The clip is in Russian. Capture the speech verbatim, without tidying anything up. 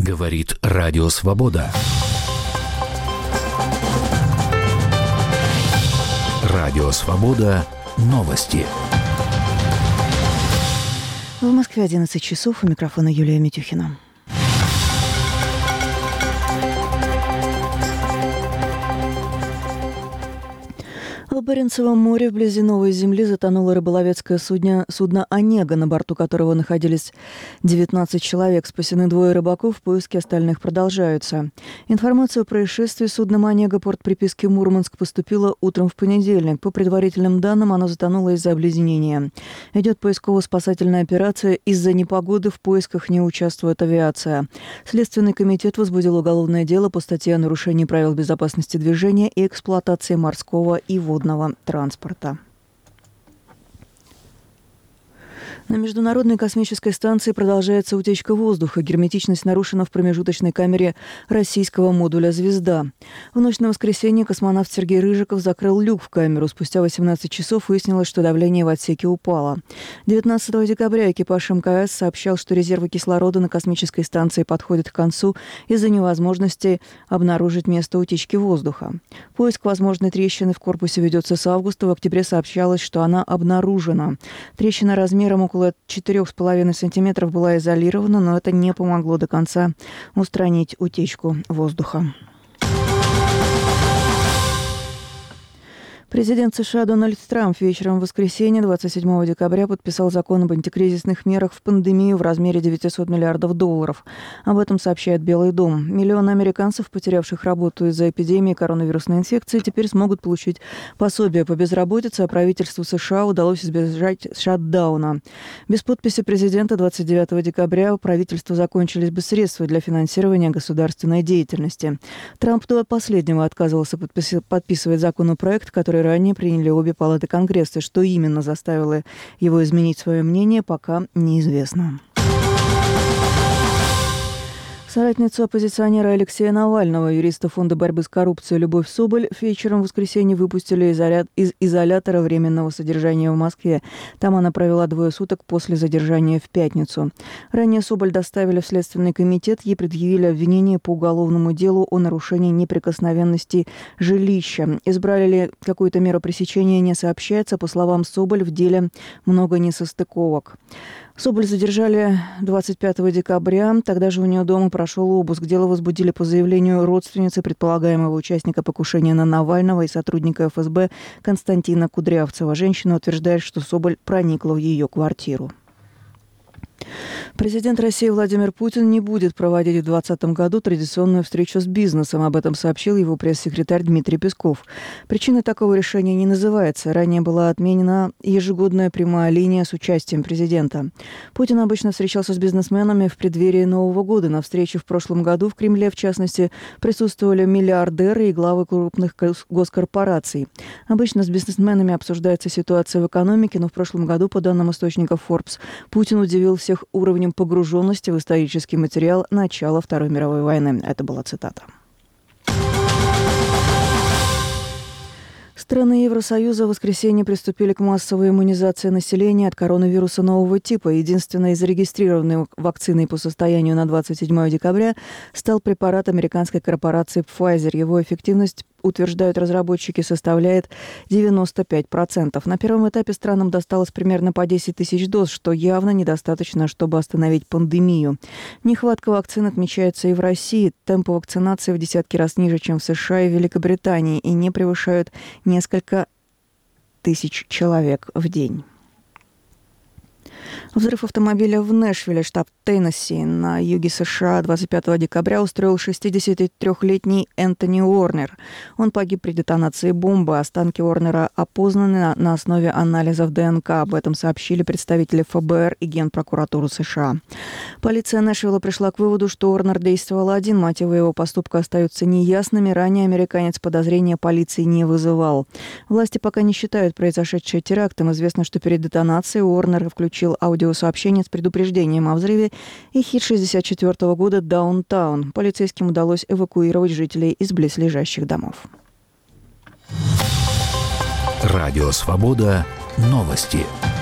Говорит Радио Свобода. Радио Свобода. Новости. В Москве одиннадцать часов. У микрофона Юлия Митюхина. В Баренцевом море вблизи Новой Земли затонуло рыболовецкое судно, судно «Онега», на борту которого находились девятнадцать человек. Спасены двое рыбаков, поиски остальных продолжаются. Информация о происшествии с судном «Онега», порт приписки Мурманск, поступила утром в понедельник. По предварительным данным, оно затонуло из-за обледенения. Идет поисково-спасательная операция. Из-за непогоды в поисках не участвует авиация. Следственный комитет возбудил уголовное дело по статье о нарушении правил безопасности движения и эксплуатации морского и водного транспорта. На Международной космической станции продолжается утечка воздуха. Герметичность нарушена в промежуточной камере российского модуля «Звезда». В ночь на воскресенье космонавт Сергей Рыжиков закрыл люк в камеру. Спустя восемнадцать часов выяснилось, что давление в отсеке упало. девятнадцатого декабря экипаж эм ка эс сообщал, что резервы кислорода на космической станции подходят к концу из-за невозможности обнаружить место утечки воздуха. Поиск возможной трещины в корпусе ведется с августа. В октябре сообщалось, что она обнаружена. Трещина размером около около четырех с половиной сантиметров была изолирована, но это не помогло до конца устранить утечку воздуха. Президент США Дональд Трамп вечером в воскресенье, двадцать седьмого декабря, подписал закон об антикризисных мерах в пандемию в размере девятьсот миллиардов долларов. Об этом сообщает Белый дом. Миллионы американцев, потерявших работу из-за эпидемии коронавирусной инфекции, теперь смогут получить пособие по безработице, а правительству США удалось избежать шатдауна. Без подписи президента двадцать девятого декабря у правительства закончились бы средства для финансирования государственной деятельности. Трамп до последнего отказывался подписывать законопроект, который ранее приняли обе палаты Конгресса. Что именно заставило его изменить свое мнение, пока неизвестно. Соратницу оппозиционера Алексея Навального, юриста Фонда борьбы с коррупцией Любовь Соболь, вечером в воскресенье выпустили из изолятора временного содержания в Москве. Там она провела двое суток после задержания в пятницу. Ранее Соболь доставили в Следственный комитет. Ей предъявили обвинение по уголовному делу о нарушении неприкосновенности жилища. Избрали ли какую-то меру пресечения, не сообщается. По словам Соболь, в деле много несостыковок. Соболь задержали двадцать пятого декабря. Тогда же у нее дома прошел обыск. Дело возбудили по заявлению родственницы предполагаемого участника покушения на Навального и сотрудника эф эс бэ Константина Кудрявцева. Женщина утверждает, что Соболь проникла в ее квартиру. Президент России Владимир Путин не будет проводить в двадцатом году традиционную встречу с бизнесом. Об этом сообщил его пресс-секретарь Дмитрий Песков. Причиной такого решения не называется. Ранее была отменена ежегодная прямая линия с участием президента. Путин обычно встречался с бизнесменами в преддверии Нового года. На встрече в прошлом году в Кремле, в частности, присутствовали миллиардеры и главы крупных госкорпораций. Обычно с бизнесменами обсуждается ситуация в экономике, но в прошлом году, по данным источников Forbes, Путин удивил всех уровнем погруженности в исторический материал начала Второй мировой войны. Это была цитата. Страны Евросоюза в воскресенье приступили к массовой иммунизации населения от коронавируса нового типа. Единственной зарегистрированной вакциной по состоянию на двадцать седьмого декабря стал препарат американской корпорации Pfizer. Его эффективность, утверждают разработчики, составляет девяносто пять процентов. На первом этапе странам досталось примерно по десять тысяч доз, что явно недостаточно, чтобы остановить пандемию. Нехватка вакцин отмечается и в России. Темпы вакцинации в десятки раз ниже, чем в США и Великобритании, и не превышают несколько тысяч человек в день. Взрыв автомобиля в Нэшвилле, штат Теннесси, на юге США двадцать пятого декабря устроил шестидесятитрёхлетний Энтони Уорнер. Он погиб при детонации бомбы. Останки Уорнера опознаны на, на основе анализов дэ эн ка. Об этом сообщили представители эф бэ эр и Генпрокуратуры США. Полиция Нэшвилла пришла к выводу, что Уорнер действовал один. Мотивы его поступка остаются неясными. Ранее американец подозрения полиции не вызывал. Власти пока не считают произошедшее терактом. Известно, что перед детонацией Уорнер включил аудиосообщение с предупреждением о взрыве и хит шестьдесят четвёртого года «Даунтаун». Полицейским удалось эвакуировать жителей из близлежащих домов. Радио «Свобода». Новости.